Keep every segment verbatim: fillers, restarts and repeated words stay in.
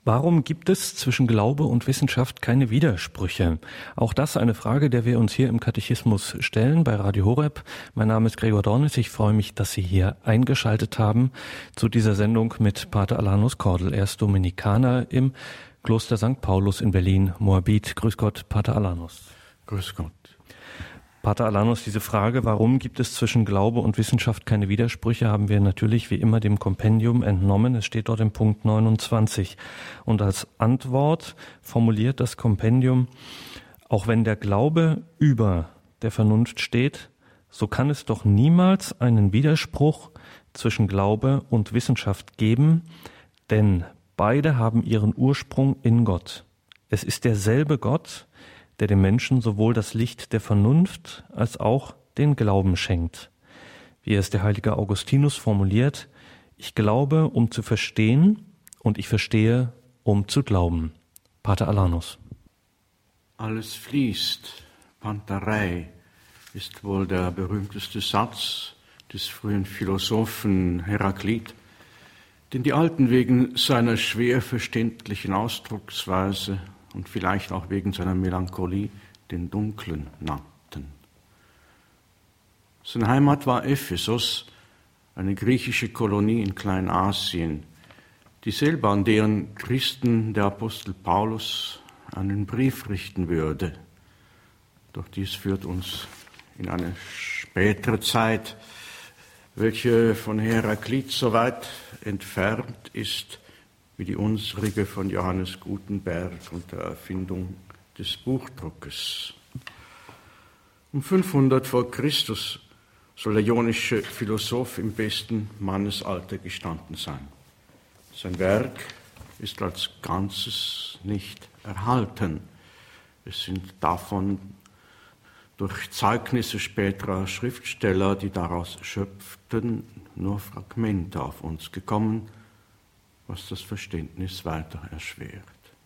Warum gibt es zwischen Glaube und Wissenschaft keine Widersprüche? Auch das eine Frage, der wir uns hier im Katechismus stellen bei Radio Horeb. Mein Name ist Gregor Dornis. Ich freue mich, dass Sie hier eingeschaltet haben zu dieser Sendung mit Pater Alanus Kordel. Er ist Dominikaner im Kloster Sankt Paulus in Berlin-Moabit. Grüß Gott, Pater Alanus. Grüß Gott. Pater Alanus, diese Frage, warum gibt es zwischen Glaube und Wissenschaft keine Widersprüche, haben wir natürlich wie immer dem Kompendium entnommen. Es steht dort im Punkt neunundzwanzig. Und als Antwort formuliert das Kompendium: Auch wenn der Glaube über der Vernunft steht, so kann es doch niemals einen Widerspruch zwischen Glaube und Wissenschaft geben, denn beide haben ihren Ursprung in Gott. Es ist derselbe Gott, der dem Menschen sowohl das Licht der Vernunft als auch den Glauben schenkt. Wie es der heilige Augustinus formuliert: Ich glaube, um zu verstehen, und ich verstehe, um zu glauben. Pater Alanus. Alles fließt, Pantarei, ist wohl der berühmteste Satz des frühen Philosophen Heraklit, den die Alten wegen seiner schwer verständlichen Ausdrucksweise und vielleicht auch wegen seiner Melancholie den Dunklen nannten. Seine Heimat war Ephesus, eine griechische Kolonie in Kleinasien, dieselbe, an deren Christen der Apostel Paulus einen Brief richten würde. Doch dies führt uns in eine spätere Zeit, welche von Heraklit so weit entfernt ist, wie die unsrige von Johannes Gutenberg und der Erfindung des Buchdruckes. Um fünfhundert vor Christus soll der ionische Philosoph im besten Mannesalter gestanden sein. Sein Werk ist als Ganzes nicht erhalten. Es sind davon durch Zeugnisse späterer Schriftsteller, die daraus schöpften, nur Fragmente auf uns gekommen, was das Verständnis weiter erschwert.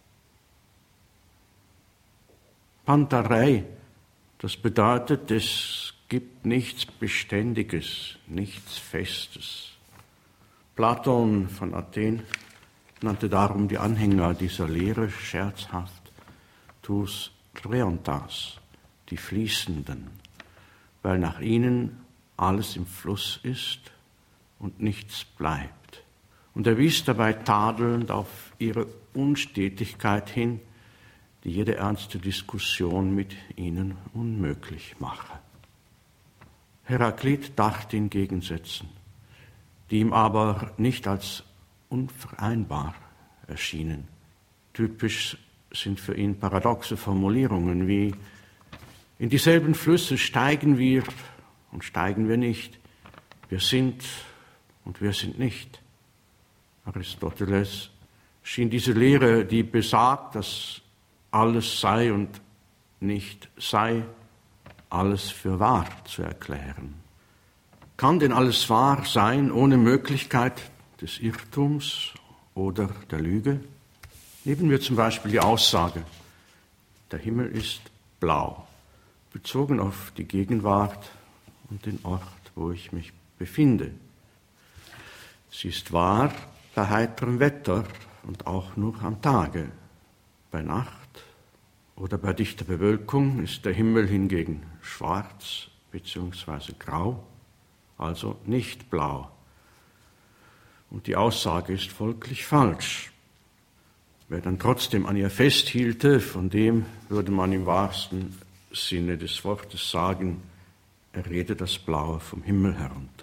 Pantarei, das bedeutet, es gibt nichts Beständiges, nichts Festes. Platon von Athen nannte darum die Anhänger dieser Lehre scherzhaft tous rheontas, die Fließenden, weil nach ihnen alles im Fluss ist und nichts bleibt. Und er wies dabei tadelnd auf ihre Unstetigkeit hin, die jede ernste Diskussion mit ihnen unmöglich mache. Heraklit dachte in Gegensätzen, die ihm aber nicht als unvereinbar erschienen. Typisch sind für ihn paradoxe Formulierungen wie: In dieselben Flüsse steigen wir und steigen wir nicht, wir sind und wir sind nicht. Aristoteles schien diese Lehre, die besagt, dass alles sei und nicht sei, alles für wahr zu erklären. Kann denn alles wahr sein ohne Möglichkeit des Irrtums oder der Lüge? Nehmen wir zum Beispiel die Aussage: Der Himmel ist blau, bezogen auf die Gegenwart und den Ort, wo ich mich befinde. Sie ist wahr bei heiterem Wetter und auch nur am Tage. Bei Nacht oder bei dichter Bewölkung ist der Himmel hingegen schwarz bzw. grau, also nicht blau. Und die Aussage ist folglich falsch. Wer dann trotzdem an ihr festhielte, von dem würde man im wahrsten Sinne des Wortes sagen, er rede das Blaue vom Himmel herunter.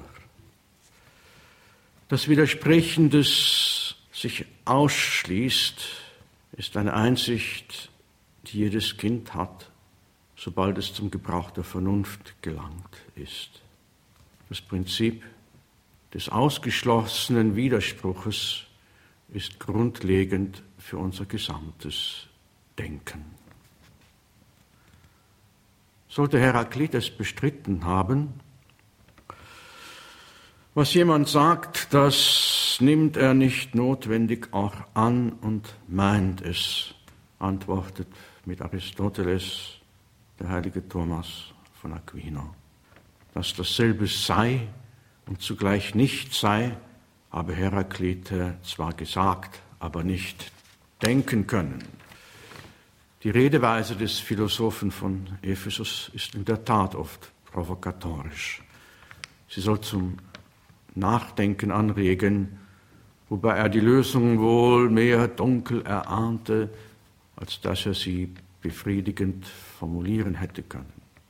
Das Widersprechen, das sich ausschließt, ist eine Einsicht, die jedes Kind hat, sobald es zum Gebrauch der Vernunft gelangt ist. Das Prinzip des ausgeschlossenen Widerspruches ist grundlegend für unser gesamtes Denken. Sollte Heraklit es bestritten haben, was jemand sagt, das nimmt er nicht notwendig auch an und meint es, antwortet mit Aristoteles der heilige Thomas von Aquino. Dass dasselbe sei und zugleich nicht sei, habe Heraklit zwar gesagt, aber nicht denken können. Die Redeweise des Philosophen von Ephesus ist in der Tat oft provokatorisch. Sie soll zum Nachdenken anregen, wobei er die Lösung wohl mehr dunkel erahnte, als dass er sie befriedigend formulieren hätte können.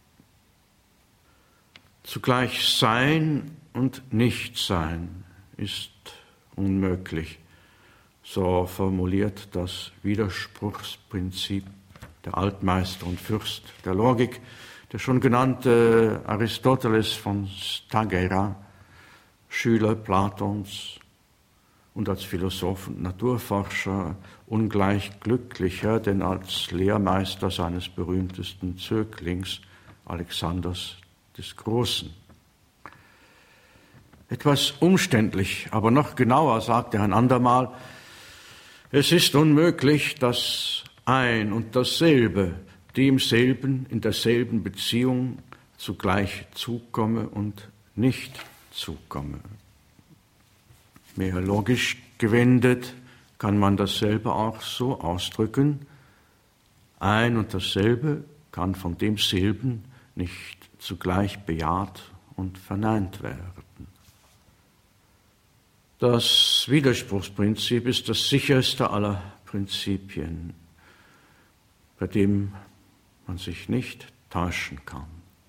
Zugleich Sein und Nichtsein ist unmöglich, so formuliert das Widerspruchsprinzip der Altmeister und Fürst der Logik, der schon genannte Aristoteles von Stagira, Schüler Platons und als Philosoph und Naturforscher ungleich glücklicher, denn als Lehrmeister seines berühmtesten Zöglings Alexanders des Großen. Etwas umständlich, aber noch genauer sagt er ein andermal, es ist unmöglich, dass ein und dasselbe demselben in derselben Beziehung zugleich zukomme und nicht zukomme. Mehr logisch gewendet kann man dasselbe auch so ausdrücken, ein und dasselbe kann von demselben nicht zugleich bejaht und verneint werden. Das Widerspruchsprinzip ist das sicherste aller Prinzipien, bei dem man sich nicht täuschen kann.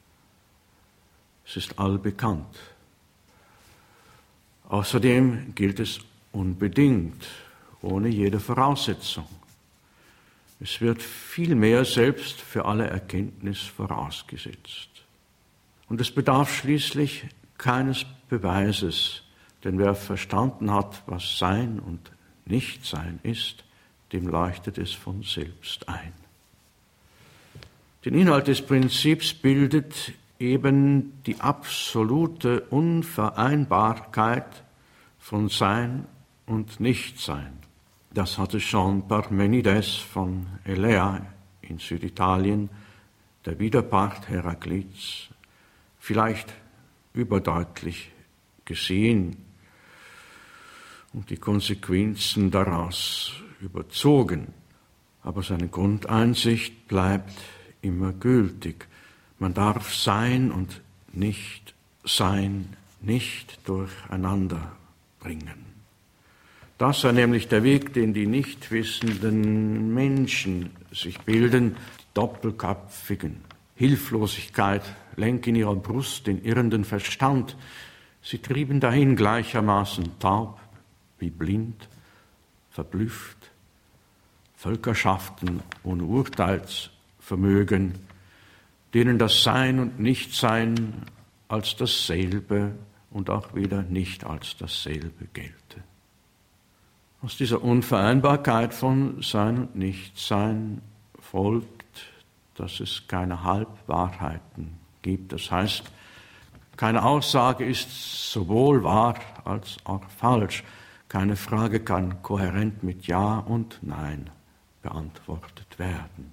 Es ist allbekannt. Außerdem gilt es unbedingt, ohne jede Voraussetzung. Es wird vielmehr selbst für alle Erkenntnis vorausgesetzt. Und es bedarf schließlich keines Beweises, denn wer verstanden hat, was Sein und Nichtsein ist, dem leuchtet es von selbst ein. Den Inhalt des Prinzips bildet eben die absolute Unvereinbarkeit von Sein und Nichtsein. Das hatte schon Parmenides von Elea in Süditalien, der Widerpart Heraklits, vielleicht überdeutlich gesehen und die Konsequenzen daraus überzogen. Aber seine Grundeinsicht bleibt immer gültig. Man darf Sein und Nicht-Sein nicht durcheinander bringen. Das sei nämlich der Weg, den die nicht wissenden Menschen sich bilden, die doppelköpfigen. Hilflosigkeit lenkt in ihrer Brust den irrenden Verstand. Sie trieben dahin gleichermaßen taub wie blind, verblüfft, Völkerschaften ohne Urteilsvermögen, denen das Sein und Nichtsein als dasselbe und auch wieder nicht als dasselbe gelte. Aus dieser Unvereinbarkeit von Sein und Nichtsein folgt, dass es keine Halbwahrheiten gibt. Das heißt, keine Aussage ist sowohl wahr als auch falsch. Keine Frage kann kohärent mit Ja und Nein beantwortet werden.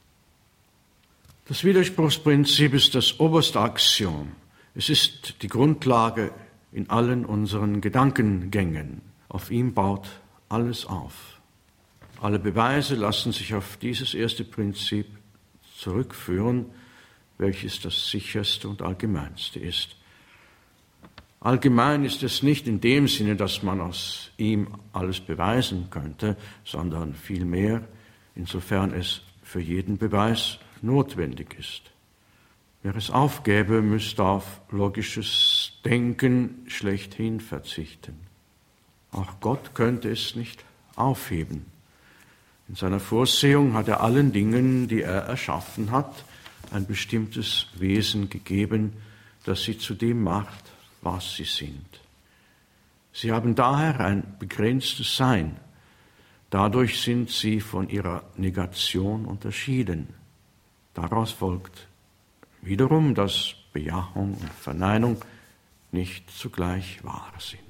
Das Widerspruchsprinzip ist das oberste Axiom. Es ist die Grundlage in allen unseren Gedankengängen. Auf ihm baut alles auf. Alle Beweise lassen sich auf dieses erste Prinzip zurückführen, welches das sicherste und allgemeinste ist. Allgemein ist es nicht in dem Sinne, dass man aus ihm alles beweisen könnte, sondern vielmehr, insofern es für jeden Beweis notwendig ist. Wer es aufgäbe, müsste auf logisches Denken schlechthin verzichten. Auch Gott könnte es nicht aufheben. In seiner Vorsehung hat er allen Dingen, die er erschaffen hat, ein bestimmtes Wesen gegeben, das sie zu dem macht, was sie sind. Sie haben daher ein begrenztes Sein. Dadurch sind sie von ihrer Negation unterschieden. Daraus folgt wiederum, dass Bejahung und Verneinung nicht zugleich wahr sind.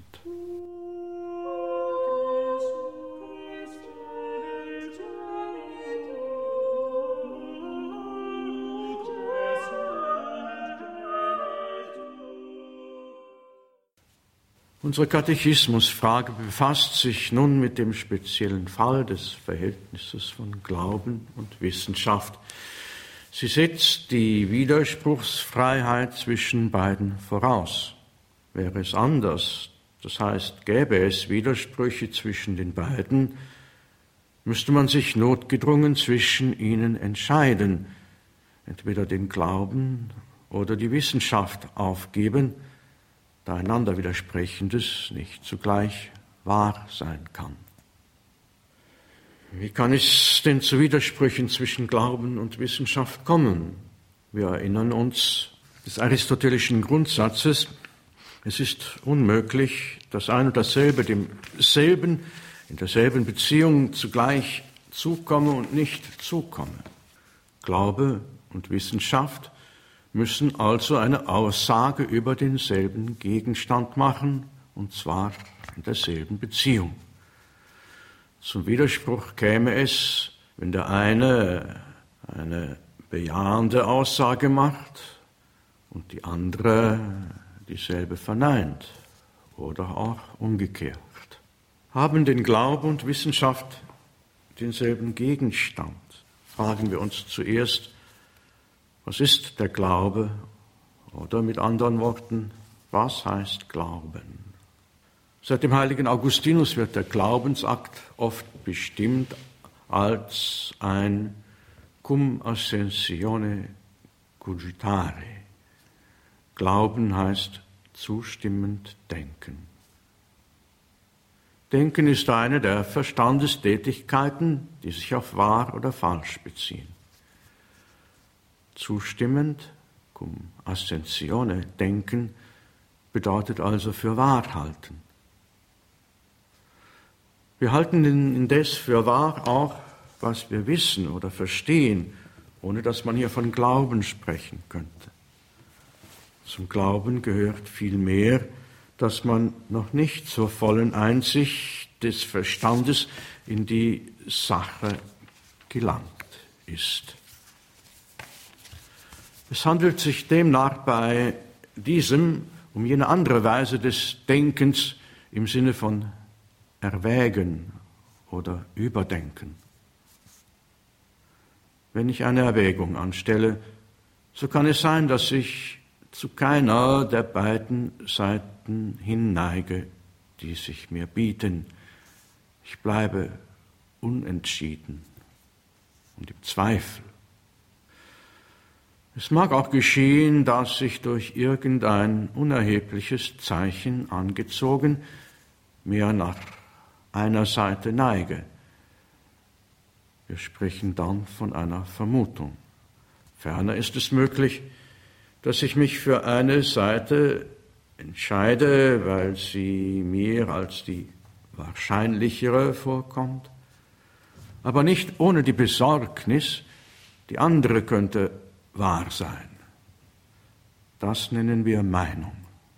Unsere Katechismusfrage befasst sich nun mit dem speziellen Fall des Verhältnisses von Glauben und Wissenschaft. Sie setzt die Widerspruchsfreiheit zwischen beiden voraus. Wäre es anders, das heißt, gäbe es Widersprüche zwischen den beiden, müsste man sich notgedrungen zwischen ihnen entscheiden, entweder den Glauben oder die Wissenschaft aufgeben, da einander Widersprechendes nicht zugleich wahr sein kann. Wie kann es denn zu Widersprüchen zwischen Glauben und Wissenschaft kommen? Wir erinnern uns des aristotelischen Grundsatzes, es ist unmöglich, dass ein und dasselbe demselben, in derselben Beziehung zugleich zukomme und nicht zukomme. Glaube und Wissenschaft müssen also eine Aussage über denselben Gegenstand machen, und zwar in derselben Beziehung. Zum Widerspruch käme es, wenn der eine eine bejahende Aussage macht und die andere dieselbe verneint oder auch umgekehrt. Haben denn Glaube und Wissenschaft denselben Gegenstand? Fragen wir uns zuerst, was ist der Glaube? Oder mit anderen Worten, was heißt Glauben? Seit dem heiligen Augustinus wird der Glaubensakt oft bestimmt als ein cum ascensione cogitare. Glauben heißt zustimmend denken. Denken ist eine der Verstandestätigkeiten, die sich auf wahr oder falsch beziehen. Zustimmend, cum ascensione, denken, bedeutet also für wahr halten. Wir halten indes für wahr auch, was wir wissen oder verstehen, ohne dass man hier von Glauben sprechen könnte. Zum Glauben gehört vielmehr, dass man noch nicht zur vollen Einsicht des Verstandes in die Sache gelangt ist. Es handelt sich demnach bei diesem um jene andere Weise des Denkens im Sinne von Erwägen oder Überdenken. Wenn ich eine Erwägung anstelle, so kann es sein, dass ich zu keiner der beiden Seiten hinneige, die sich mir bieten. Ich bleibe unentschieden und im Zweifel. Es mag auch geschehen, dass ich durch irgendein unerhebliches Zeichen angezogen mehr nach einer Seite neige. Wir sprechen dann von einer Vermutung. Ferner ist es möglich, dass ich mich für eine Seite entscheide, weil sie mir als die wahrscheinlichere vorkommt, aber nicht ohne die Besorgnis, die andere könnte wahr sein. Das nennen wir Meinung.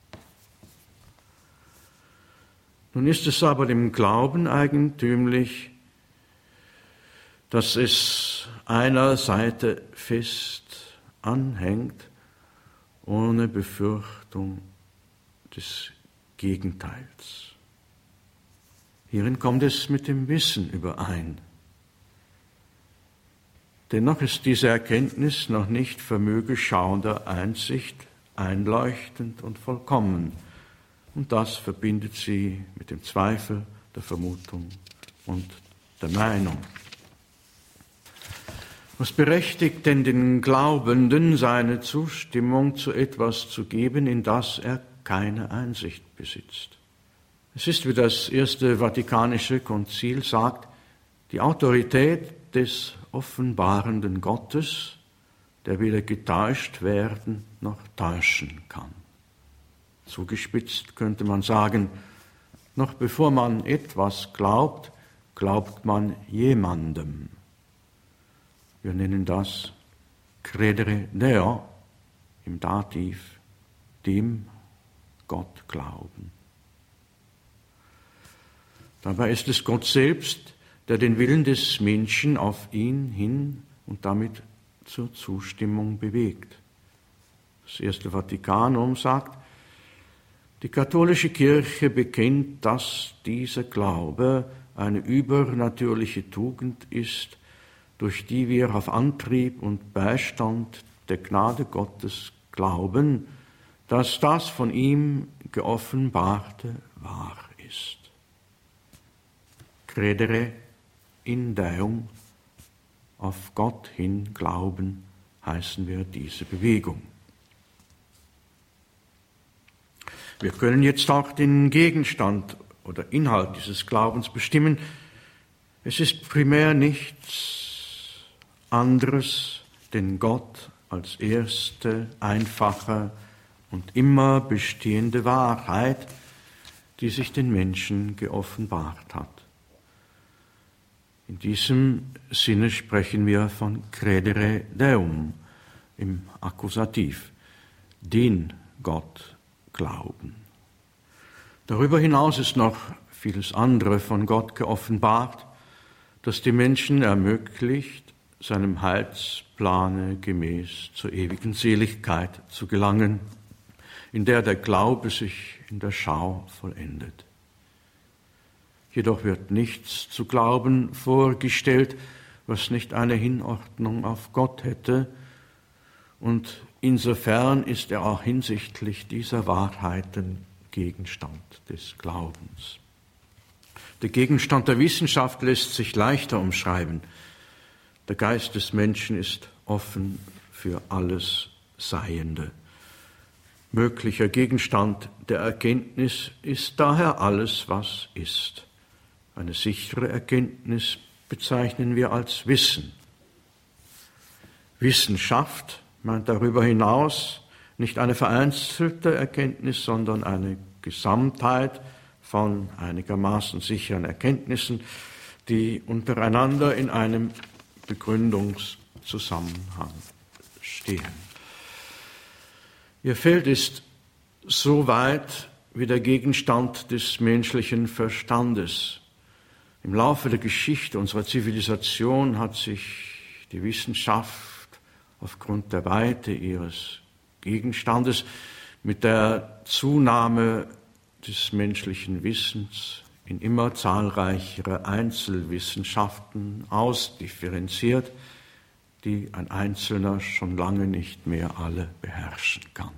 Nun ist es aber dem Glauben eigentümlich, dass es einer Seite fest anhängt, ohne Befürchtung des Gegenteils. Hierin kommt es mit dem Wissen überein. Dennoch ist diese Erkenntnis noch nicht vermöge schauender Einsicht einleuchtend und vollkommen. Und das verbindet sie mit dem Zweifel, der Vermutung und der Meinung. Was berechtigt denn den Glaubenden, seine Zustimmung zu etwas zu geben, in das er keine Einsicht besitzt? Es ist, wie das Erste Vatikanische Konzil sagt, die Autorität des offenbarenden Gottes, der weder getäuscht werden noch täuschen kann. Zugespitzt könnte man sagen, noch bevor man etwas glaubt, glaubt man jemandem. Wir nennen das credere Deo im Dativ, dem Gott glauben. Dabei ist es Gott selbst, der den Willen des Menschen auf ihn hin und damit zur Zustimmung bewegt. Das Erste Vatikanum sagt, Die katholische Kirche bekennt, dass dieser Glaube eine übernatürliche Tugend ist, durch die wir auf Antrieb und Beistand der Gnade Gottes glauben, dass das von ihm geoffenbarte wahr ist. Credere in Deum, auf Gott hin glauben, heißen wir diese Bewegung. Wir können jetzt auch den Gegenstand oder Inhalt dieses Glaubens bestimmen. Es ist primär nichts anderes, denn Gott als erste, einfache und immer bestehende Wahrheit, die sich den Menschen geoffenbart hat. In diesem Sinne sprechen wir von credere Deum im Akkusativ, den Gott glauben. Darüber hinaus ist noch vieles andere von Gott geoffenbart, das die Menschen ermöglicht, seinem Heilsplane gemäß zur ewigen Seligkeit zu gelangen, in der der Glaube sich in der Schau vollendet. Jedoch wird nichts zu glauben vorgestellt, was nicht eine Hinordnung auf Gott hätte, und insofern ist er auch hinsichtlich dieser Wahrheiten Gegenstand des Glaubens. Der Gegenstand der Wissenschaft lässt sich leichter umschreiben. Der Geist des Menschen ist offen für alles Seiende. Möglicher Gegenstand der Erkenntnis ist daher alles, was ist. Eine sichere Erkenntnis bezeichnen wir als Wissen. Wissenschaft meint darüber hinaus nicht eine vereinzelte Erkenntnis, sondern eine Gesamtheit von einigermaßen sicheren Erkenntnissen, die untereinander in einem Begründungszusammenhang stehen. Ihr Feld ist so weit wie der Gegenstand des menschlichen Verstandes. Im Laufe der Geschichte unserer Zivilisation hat sich die Wissenschaft aufgrund der Weite ihres Gegenstandes mit der Zunahme des menschlichen Wissens in immer zahlreichere Einzelwissenschaften ausdifferenziert, die ein Einzelner schon lange nicht mehr alle beherrschen kann.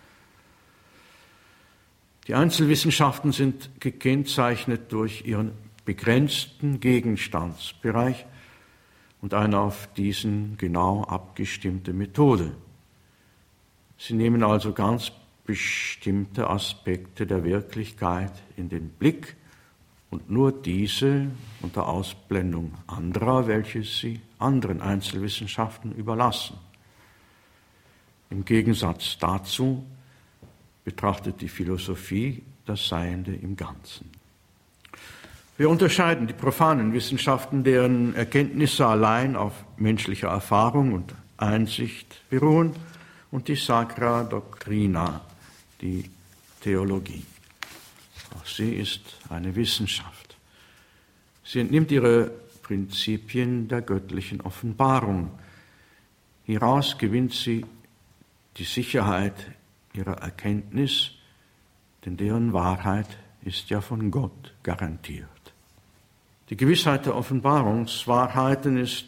Die Einzelwissenschaften sind gekennzeichnet durch ihren begrenzten Gegenstandsbereich und eine auf diesen genau abgestimmte Methode. Sie nehmen also ganz bestimmte Aspekte der Wirklichkeit in den Blick und nur diese unter Ausblendung anderer, welche sie anderen Einzelwissenschaften überlassen. Im Gegensatz dazu betrachtet die Philosophie das Seiende im Ganzen. Wir unterscheiden die profanen Wissenschaften, deren Erkenntnisse allein auf menschlicher Erfahrung und Einsicht beruhen, und die Sacra Doctrina, die Theologie. Auch sie ist eine Wissenschaft. Sie entnimmt ihre Prinzipien der göttlichen Offenbarung. Hieraus gewinnt sie die Sicherheit ihrer Erkenntnis, denn deren Wahrheit ist ja von Gott garantiert. Die Gewissheit der Offenbarungswahrheiten ist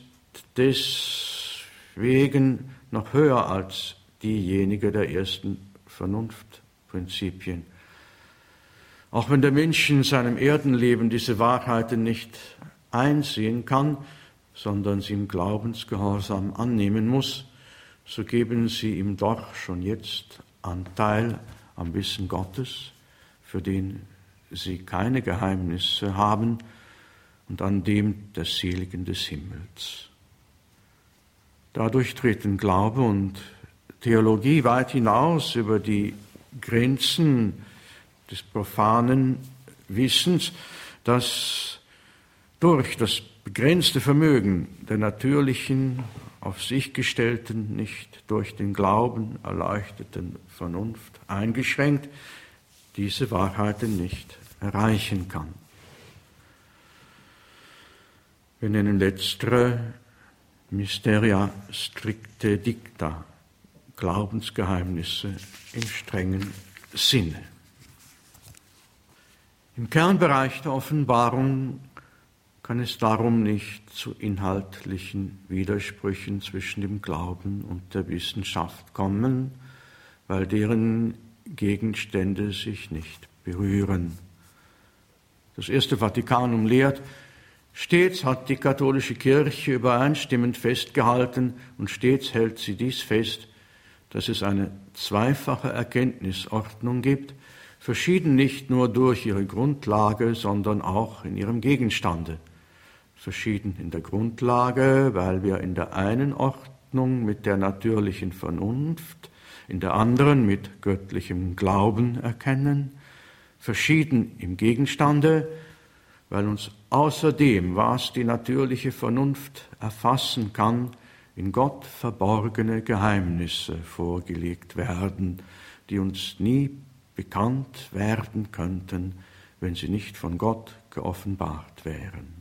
deswegen noch höher als diejenige der ersten Vernunftprinzipien. Auch wenn der Mensch in seinem Erdenleben diese Wahrheiten nicht einsehen kann, sondern sie im Glaubensgehorsam annehmen muss, so geben sie ihm doch schon jetzt Anteil am Wissen Gottes, für den sie keine Geheimnisse haben, und an dem der Seligen des Himmels. Dadurch treten Glaube und Theologie weit hinaus über die Grenzen des profanen Wissens, das durch das begrenzte Vermögen der natürlichen, auf sich gestellten, nicht durch den Glauben erleuchteten Vernunft eingeschränkt, diese Wahrheiten nicht erreichen kann. Wir nennen letztere Mysteria stricte dicta, Glaubensgeheimnisse im strengen Sinne. Im Kernbereich der Offenbarung kann es darum nicht zu inhaltlichen Widersprüchen zwischen dem Glauben und der Wissenschaft kommen, weil deren Gegenstände sich nicht berühren. Das Erste Vatikanum lehrt, stets hat die katholische Kirche übereinstimmend festgehalten und stets hält sie dies fest, dass es eine zweifache Erkenntnisordnung gibt, verschieden nicht nur durch ihre Grundlage, sondern auch in ihrem Gegenstande. Verschieden in der Grundlage, weil wir in der einen Ordnung mit der natürlichen Vernunft, in der anderen mit göttlichem Glauben erkennen, verschieden im Gegenstande, weil uns außerdem, was die natürliche Vernunft erfassen kann, in Gott verborgene Geheimnisse vorgelegt werden, die uns nie bekannt werden könnten, wenn sie nicht von Gott geoffenbart wären.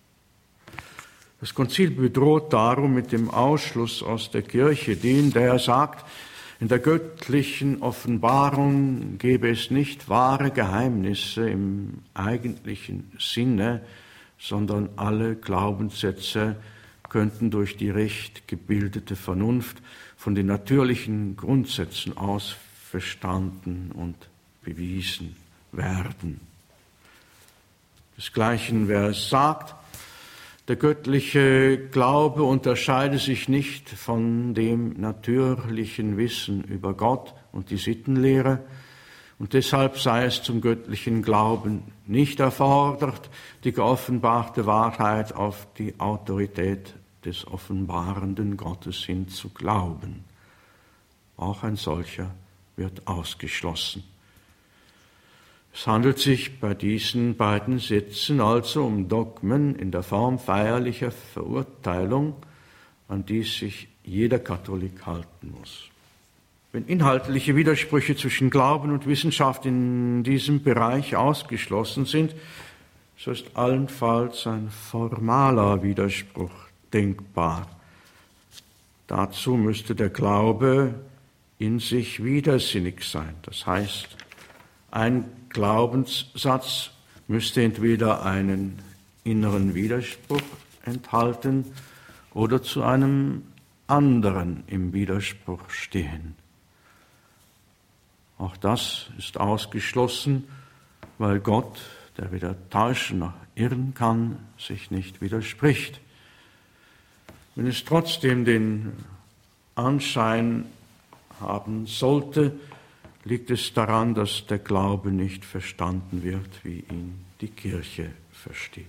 Das Konzil bedroht darum mit dem Ausschluss aus der Kirche den, der sagt, in der göttlichen Offenbarung gebe es nicht wahre Geheimnisse im eigentlichen Sinne, sondern alle Glaubenssätze könnten durch die recht gebildete Vernunft von den natürlichen Grundsätzen aus verstanden und bewiesen werden. Desgleichen, wer es sagt, der göttliche Glaube unterscheide sich nicht von dem natürlichen Wissen über Gott und die Sittenlehre, und deshalb sei es zum göttlichen Glauben nicht erfordert, die geoffenbarte Wahrheit auf die Autorität des offenbarenden Gottes hin zu glauben. Auch ein solcher wird ausgeschlossen. Es handelt sich bei diesen beiden Sätzen also um Dogmen in der Form feierlicher Verurteilung, an die sich jeder Katholik halten muss. Wenn inhaltliche Widersprüche zwischen Glauben und Wissenschaft in diesem Bereich ausgeschlossen sind, so ist allenfalls ein formaler Widerspruch denkbar. Dazu müsste der Glaube in sich widersinnig sein. Das heißt, ein Glaubenssatz müsste entweder einen inneren Widerspruch enthalten oder zu einem anderen im Widerspruch stehen. Auch das ist ausgeschlossen, weil Gott, der weder täuschen noch irren kann, sich nicht widerspricht. Wenn es trotzdem den Anschein haben sollte, liegt es daran, dass der Glaube nicht verstanden wird, wie ihn die Kirche versteht.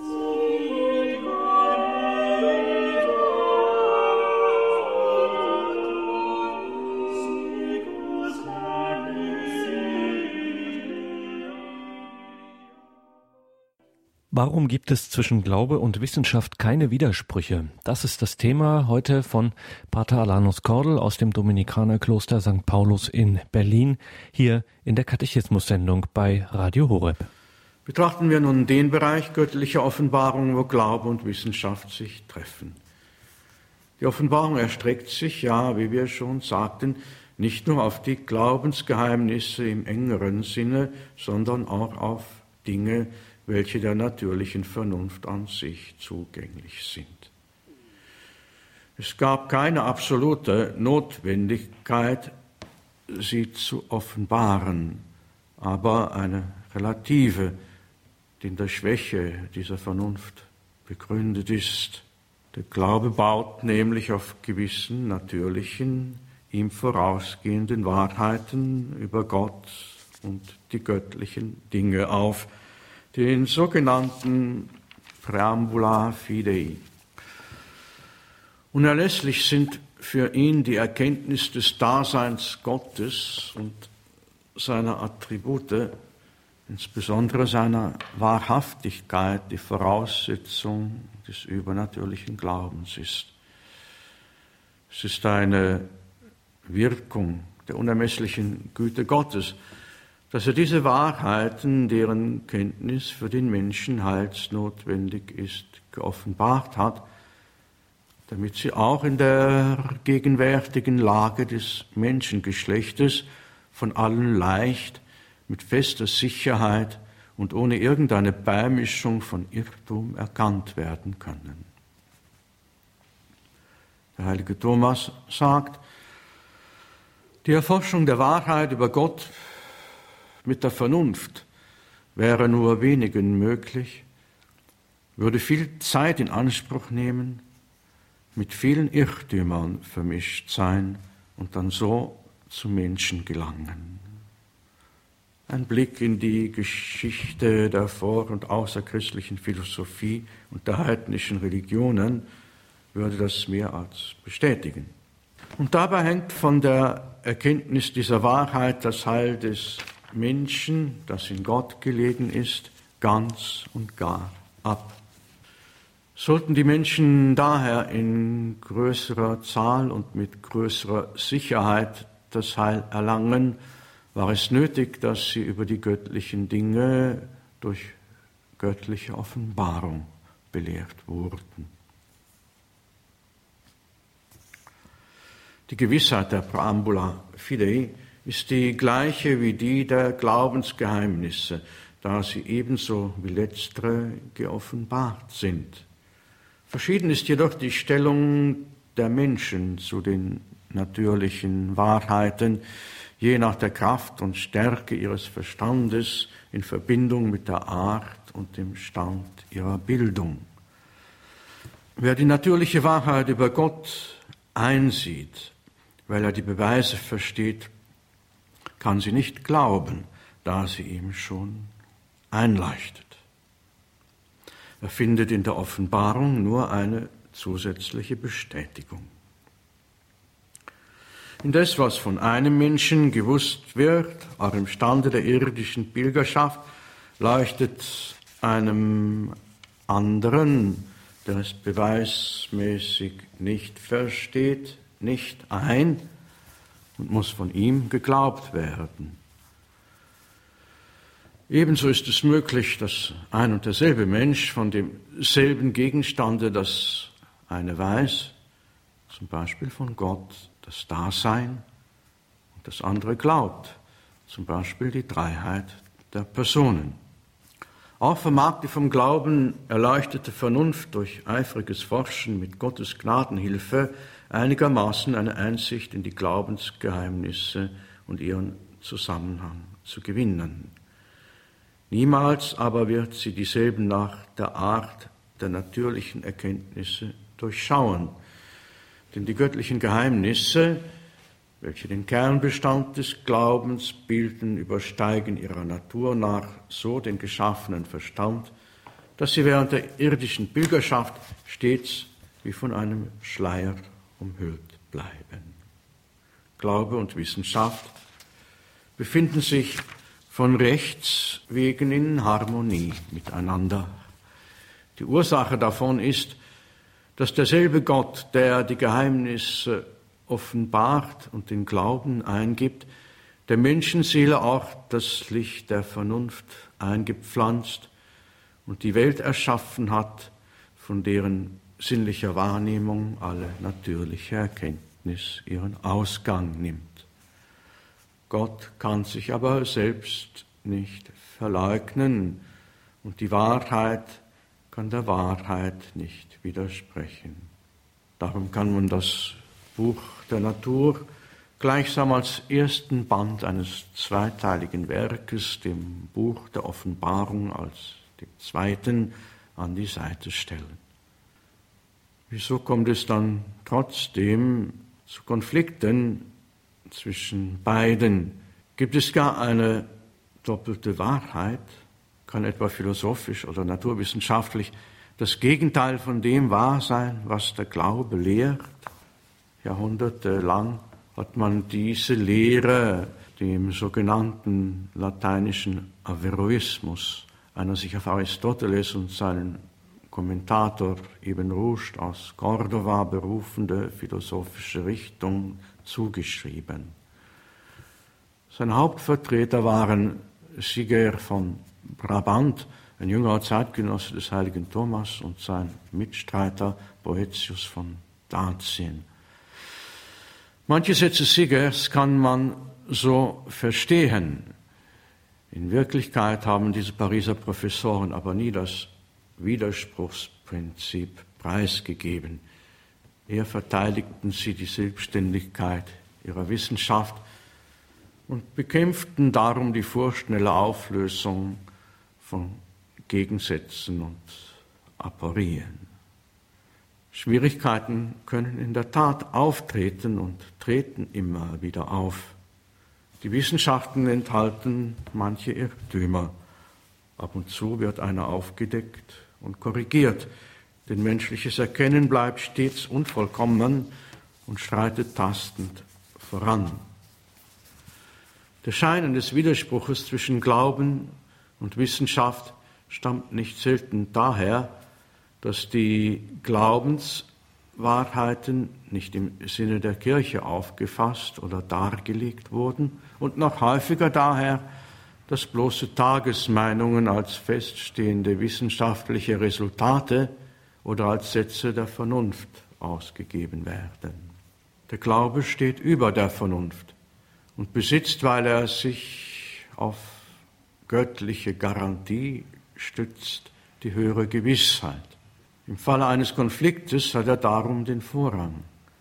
Warum gibt es zwischen Glaube und Wissenschaft keine Widersprüche? Das ist das Thema heute von Pater Alanus Kordel aus dem Dominikanerkloster Sankt Paulus in Berlin, hier in der Katechismus-Sendung bei Radio Horeb. Betrachten wir nun den Bereich göttlicher Offenbarung, wo Glaube und Wissenschaft sich treffen. Die Offenbarung erstreckt sich, ja, wie wir schon sagten, nicht nur auf die Glaubensgeheimnisse im engeren Sinne, sondern auch auf Dinge, welche der natürlichen Vernunft an sich zugänglich sind. Es gab keine absolute Notwendigkeit, sie zu offenbaren, aber eine relative, die in der Schwäche dieser Vernunft begründet ist. Der Glaube baut nämlich auf gewissen natürlichen, ihm vorausgehenden Wahrheiten über Gott und die göttlichen Dinge auf, den sogenannten Präambula Fidei. Unerlässlich sind für ihn die Erkenntnis des Daseins Gottes und seiner Attribute, insbesondere seiner Wahrhaftigkeit, die Voraussetzung des übernatürlichen Glaubens ist. Es ist eine Wirkung der unermesslichen Güte Gottes, dass er diese Wahrheiten, deren Kenntnis für den Menschen heilsnotwendig ist, geoffenbart hat, damit sie auch in der gegenwärtigen Lage des Menschengeschlechtes von allen leicht, mit fester Sicherheit und ohne irgendeine Beimischung von Irrtum erkannt werden können. Der heilige Thomas sagt, die Erforschung der Wahrheit über Gott mit der Vernunft wäre nur wenigen möglich, würde viel Zeit in Anspruch nehmen, mit vielen Irrtümern vermischt sein und dann so zu Menschen gelangen. Ein Blick in die Geschichte der vor- und außerchristlichen Philosophie und der heidnischen Religionen würde das mehr als bestätigen. Und dabei hängt von der Erkenntnis dieser Wahrheit das Heil des Menschen, das in Gott gelegen ist, ganz und gar ab. Sollten die Menschen daher in größerer Zahl und mit größerer Sicherheit das Heil erlangen, war es nötig, dass sie über die göttlichen Dinge durch göttliche Offenbarung belehrt wurden. Die Gewissheit der Praambula Fidei ist die gleiche wie die der Glaubensgeheimnisse, da sie ebenso wie letztere geoffenbart sind. Verschieden ist jedoch die Stellung der Menschen zu den natürlichen Wahrheiten, je nach der Kraft und Stärke ihres Verstandes in Verbindung mit der Art und dem Stand ihrer Bildung. Wer die natürliche Wahrheit über Gott einsieht, weil er die Beweise versteht, kann sie nicht glauben, da sie ihm schon einleuchtet. Er findet in der Offenbarung nur eine zusätzliche Bestätigung. Indes, was von einem Menschen gewusst wird, auch im Stande der irdischen Pilgerschaft, leuchtet einem anderen, der es beweismäßig nicht versteht, nicht ein und muss von ihm geglaubt werden. Ebenso ist es möglich, dass ein und derselbe Mensch von demselben Gegenstande das eine weiß, zum Beispiel von Gott, das Dasein, und das andere glaubt, zum Beispiel die Dreiheit der Personen. Auch vermag die vom Glauben erleuchtete Vernunft durch eifriges Forschen mit Gottes Gnadenhilfe einigermaßen eine Einsicht in die Glaubensgeheimnisse und ihren Zusammenhang zu gewinnen. Niemals aber wird sie dieselben nach der Art der natürlichen Erkenntnisse durchschauen. Denn die göttlichen Geheimnisse, welche den Kernbestand des Glaubens bilden, übersteigen ihrer Natur nach so den geschaffenen Verstand, dass sie während der irdischen Pilgerschaft stets wie von einem Schleier umhüllt bleiben. Glaube und Wissenschaft befinden sich von Rechts wegen in Harmonie miteinander. Die Ursache davon ist, dass derselbe Gott, der die Geheimnisse offenbart und den Glauben eingibt, der Menschenseele auch das Licht der Vernunft eingepflanzt und die Welt erschaffen hat, von deren sinnlicher Wahrnehmung alle natürliche Erkenntnis ihren Ausgang nimmt. Gott kann sich aber selbst nicht verleugnen und die Wahrheit kann der Wahrheit nicht widersprechen. Darum kann man das Buch der Natur gleichsam als ersten Band eines zweiteiligen Werkes, dem Buch der Offenbarung als dem zweiten, an die Seite stellen. Wieso kommt es dann trotzdem zu Konflikten zwischen beiden? Gibt es gar eine doppelte Wahrheit? Kann etwa philosophisch oder naturwissenschaftlich das Gegenteil von dem wahr sein, was der Glaube lehrt? Jahrhundertelang hat man diese Lehre dem sogenannten lateinischen Averroismus, einer sich auf Aristoteles und seinen Kommentator Ibn Rushd aus Cordova berufende philosophische Richtung zugeschrieben. Sein Hauptvertreter waren Siger von Brabant, ein jüngerer Zeitgenosse des heiligen Thomas, und sein Mitstreiter Boetius von Dazien. Manche Sätze Sigers kann man so verstehen. In Wirklichkeit haben diese Pariser Professoren aber nie das Widerspruchsprinzip preisgegeben. Eher verteidigten sie die Selbstständigkeit ihrer Wissenschaft und bekämpften darum die vorschnelle Auflösung von Gegensätzen und Aporien. Schwierigkeiten können in der Tat auftreten und treten immer wieder auf. Die Wissenschaften enthalten manche Irrtümer. Ab und zu wird einer aufgedeckt und korrigiert, denn menschliches Erkennen bleibt stets unvollkommen und schreitet tastend voran. Der Schein eines Widerspruches zwischen Glauben und Wissenschaft stammt nicht selten daher, dass die Glaubenswahrheiten nicht im Sinne der Kirche aufgefasst oder dargelegt wurden und noch häufiger daher, dass bloße Tagesmeinungen als feststehende wissenschaftliche Resultate oder als Sätze der Vernunft ausgegeben werden. Der Glaube steht über der Vernunft und besitzt, weil er sich auf göttliche Garantie stützt, die höhere Gewissheit. Im Falle eines Konfliktes hat er darum den Vorrang.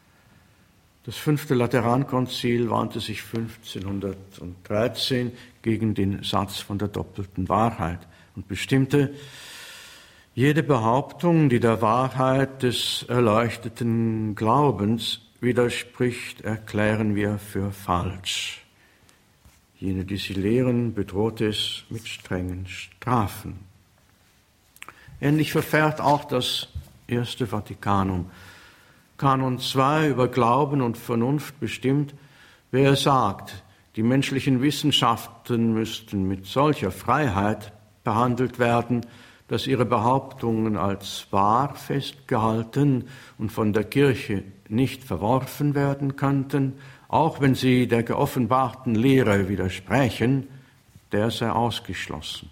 Das fünfte Laterankonzil wandte sich fünfzehnhundertdreizehn gegen den Satz von der doppelten Wahrheit und bestimmte, jede Behauptung, die der Wahrheit des erleuchteten Glaubens widerspricht, erklären wir für falsch. Jene, die sie lehren, bedroht es mit strengen Strafen. Ähnlich verfährt auch das Erste Vatikanum. Kanon zwei über Glauben und Vernunft bestimmt, wer sagt, die menschlichen Wissenschaften müssten mit solcher Freiheit behandelt werden, dass ihre Behauptungen als wahr festgehalten und von der Kirche nicht verworfen werden könnten, auch wenn sie der geoffenbarten Lehre widersprechen, der sei ausgeschlossen.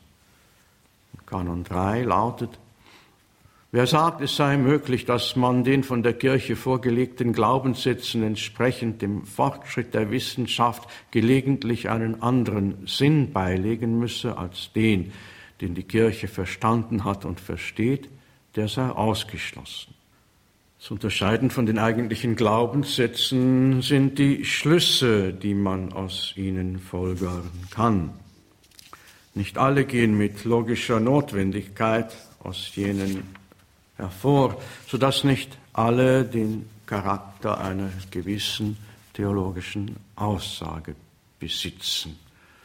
Kanon drei lautet, wer sagt, es sei möglich, dass man den von der Kirche vorgelegten Glaubenssätzen entsprechend dem Fortschritt der Wissenschaft gelegentlich einen anderen Sinn beilegen müsse als den, den die Kirche verstanden hat und versteht, der sei ausgeschlossen. Zu unterscheiden von den eigentlichen Glaubenssätzen sind die Schlüsse, die man aus ihnen folgern kann. Nicht alle gehen mit logischer Notwendigkeit aus jenen hervor, sodass nicht alle den Charakter einer gewissen theologischen Aussage besitzen.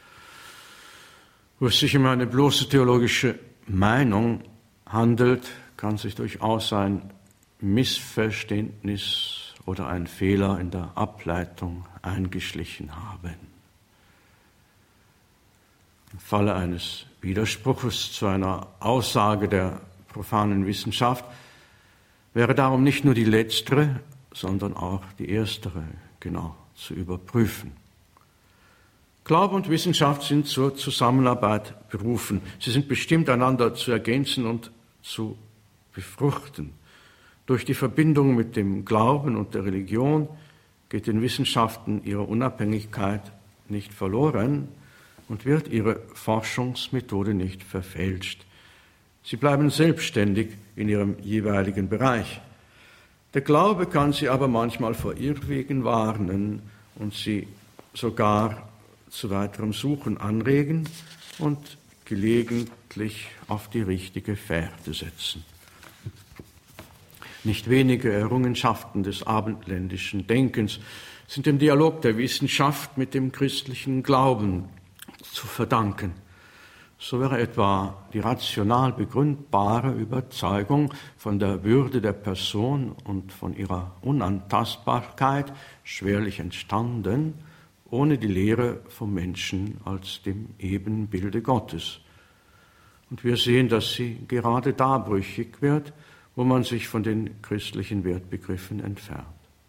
Wo es sich um eine bloße theologische Meinung handelt, kann sich durchaus ein Missverständnis oder ein Fehler in der Ableitung eingeschlichen haben. Im Falle eines Widerspruches zu einer Aussage der profanen Wissenschaft wäre darum nicht nur die letztere, sondern auch die erstere genau zu überprüfen. Glaube und Wissenschaft sind zur Zusammenarbeit berufen. Sie sind bestimmt, einander zu ergänzen und zu befruchten. Durch die Verbindung mit dem Glauben und der Religion geht den Wissenschaften ihre Unabhängigkeit nicht verloren und wird ihre Forschungsmethode nicht verfälscht. Sie bleiben selbstständig in ihrem jeweiligen Bereich. Der Glaube kann sie aber manchmal vor Irrwegen warnen und sie sogar zu weiterem Suchen anregen und gelegentlich auf die richtige Fährte setzen. Nicht wenige Errungenschaften des abendländischen Denkens sind dem Dialog der Wissenschaft mit dem christlichen Glauben zu verdanken. So wäre etwa die rational begründbare Überzeugung von der Würde der Person und von ihrer Unantastbarkeit schwerlich entstanden, ohne die Lehre vom Menschen als dem Ebenbilde Gottes. Und wir sehen, dass sie gerade da brüchig wird, wo man sich von den christlichen Wertbegriffen entfernt.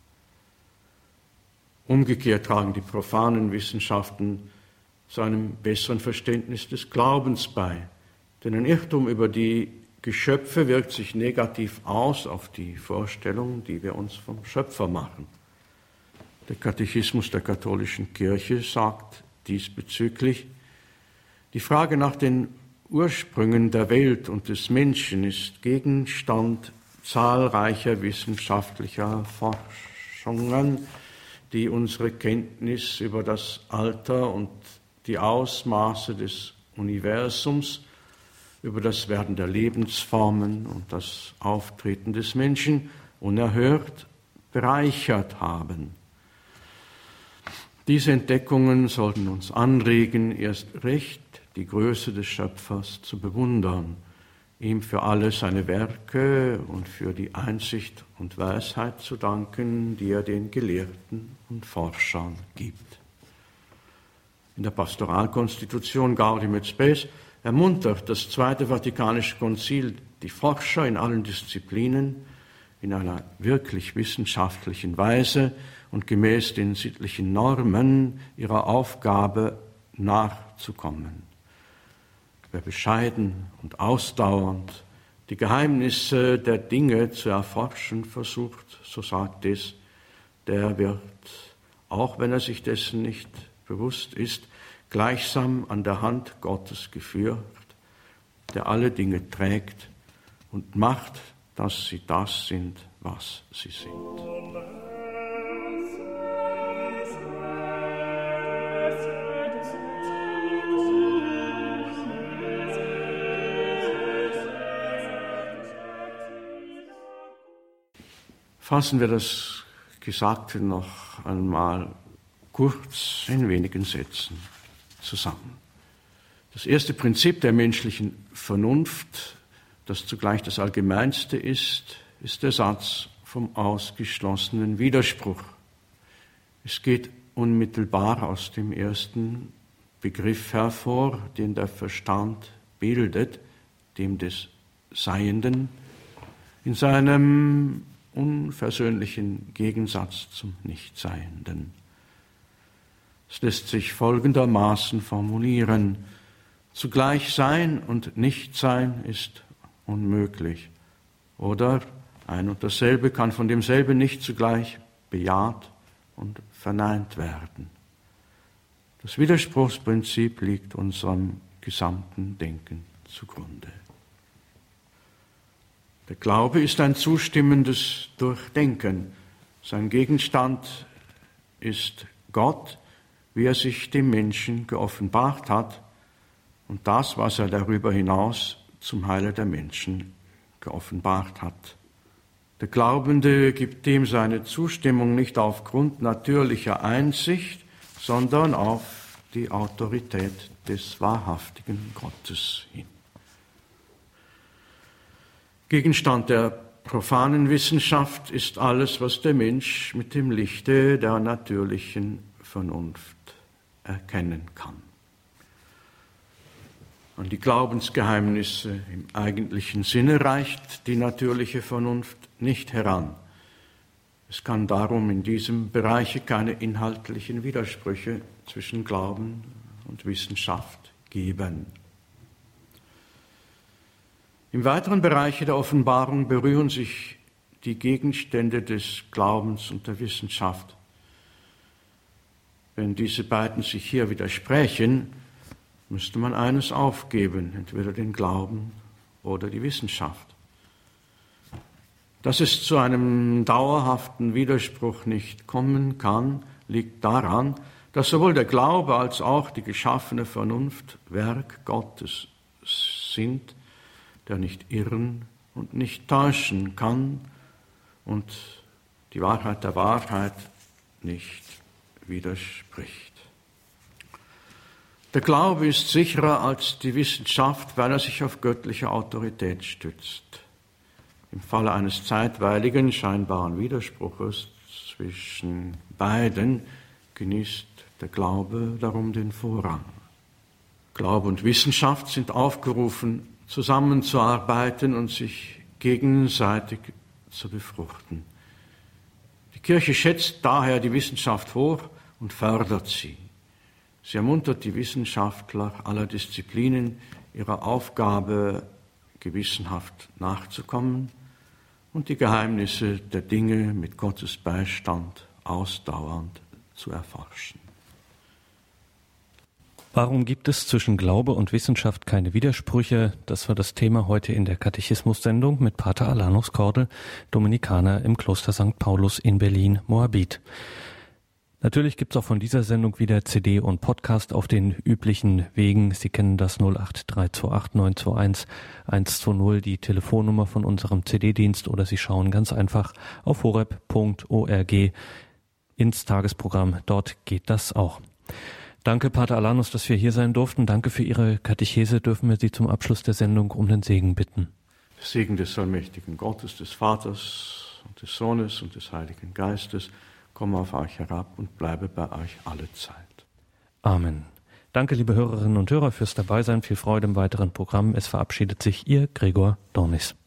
Umgekehrt tragen die profanen Wissenschaften zu einem besseren Verständnis des Glaubens bei. Denn ein Irrtum über die Geschöpfe wirkt sich negativ aus auf die Vorstellung, die wir uns vom Schöpfer machen. Der Katechismus der katholischen Kirche sagt diesbezüglich, Die Frage nach den Ursprüngen der Welt und des Menschen ist Gegenstand zahlreicher wissenschaftlicher Forschungen, die unsere Kenntnis über das Alter und die Ausmaße des Universums, über das Werden der Lebensformen und das Auftreten des Menschen unerhört bereichert haben. Diese Entdeckungen sollten uns anregen, erst recht die Größe des Schöpfers zu bewundern, ihm für alle seine Werke und für die Einsicht und Weisheit zu danken, die er den Gelehrten und Forschern gibt. In der Pastoralkonstitution Gaudium et Spes ermuntert das Zweite Vatikanische Konzil die Forscher in allen Disziplinen in einer wirklich wissenschaftlichen Weise und gemäß den sittlichen Normen ihrer Aufgabe nachzukommen. Wer bescheiden und ausdauernd die Geheimnisse der Dinge zu erforschen versucht, so sagt es, der wird, auch wenn er sich dessen nicht bewusst ist, gleichsam an der Hand Gottes geführt, der alle Dinge trägt und macht, dass sie das sind, was sie sind. Fassen wir das Gesagte noch einmal kurz in wenigen Sätzen zusammen. Das erste Prinzip der menschlichen Vernunft, das zugleich das allgemeinste ist, ist der Satz vom ausgeschlossenen Widerspruch. Es geht unmittelbar aus dem ersten Begriff hervor, den der Verstand bildet, dem des Seienden, in seinem unversöhnlichen Gegensatz zum Nichtseienden. Es lässt sich folgendermaßen formulieren: Zugleich Sein und Nichtsein ist unmöglich. Oder ein und dasselbe kann von demselben nicht zugleich bejaht und verneint werden. Das Widerspruchsprinzip liegt unserem gesamten Denken zugrunde. Der Glaube ist ein zustimmendes Durchdenken. Sein Gegenstand ist Gott, wie er sich dem Menschen geoffenbart hat und das, was er darüber hinaus zum Heile der Menschen geoffenbart hat. Der Glaubende gibt dem seine Zustimmung nicht aufgrund natürlicher Einsicht, sondern auf die Autorität des wahrhaftigen Gottes hin. Gegenstand der profanen Wissenschaft ist alles, was der Mensch mit dem Lichte der natürlichen Vernunft erkennen kann. An die Glaubensgeheimnisse im eigentlichen Sinne reicht die natürliche Vernunft nicht heran. Es kann darum in diesem Bereich keine inhaltlichen Widersprüche zwischen Glauben und Wissenschaft geben. Im weiteren Bereich der Offenbarung berühren sich die Gegenstände des Glaubens und der Wissenschaft. Wenn diese beiden sich hier widersprechen, müsste man eines aufgeben, entweder den Glauben oder die Wissenschaft. Dass es zu einem dauerhaften Widerspruch nicht kommen kann, liegt daran, dass sowohl der Glaube als auch die geschaffene Vernunft Werk Gottes sind, der nicht irren und nicht täuschen kann und die Wahrheit der Wahrheit nicht widerspricht. Der Glaube ist sicherer als die Wissenschaft, weil er sich auf göttliche Autorität stützt. Im Falle eines zeitweiligen, scheinbaren Widerspruches zwischen beiden genießt der Glaube darum den Vorrang. Glaube und Wissenschaft sind aufgerufen, zusammenzuarbeiten und sich gegenseitig zu befruchten. Die Kirche schätzt daher die Wissenschaft hoch und fördert sie. Sie ermuntert die Wissenschaftler aller Disziplinen, ihrer Aufgabe gewissenhaft nachzukommen und die Geheimnisse der Dinge mit Gottes Beistand ausdauernd zu erforschen. Warum gibt es zwischen Glaube und Wissenschaft keine Widersprüche? Das war das Thema heute in der Katechismus-Sendung mit Pater Alanus Kordel, Dominikaner im Kloster Sankt Paulus in Berlin-Moabit. Natürlich gibt's auch von dieser Sendung wieder C D und Podcast auf den üblichen Wegen. Sie kennen das null acht drei zwei acht neun zwei eins eins zwei null, die Telefonnummer von unserem C D-Dienst, oder Sie schauen ganz einfach auf horeb punkt org ins Tagesprogramm. Dort geht das auch. Danke, Pater Alanus, dass wir hier sein durften. Danke für Ihre Katechese. Dürfen wir Sie zum Abschluss der Sendung um den Segen bitten? Der Segen des allmächtigen Gottes, des Vaters und des Sohnes und des Heiligen Geistes komme auf euch herab und bleibe bei euch alle Zeit. Amen. Danke, liebe Hörerinnen und Hörer, fürs Dabeisein. Viel Freude im weiteren Programm. Es verabschiedet sich Ihr Gregor Dornis.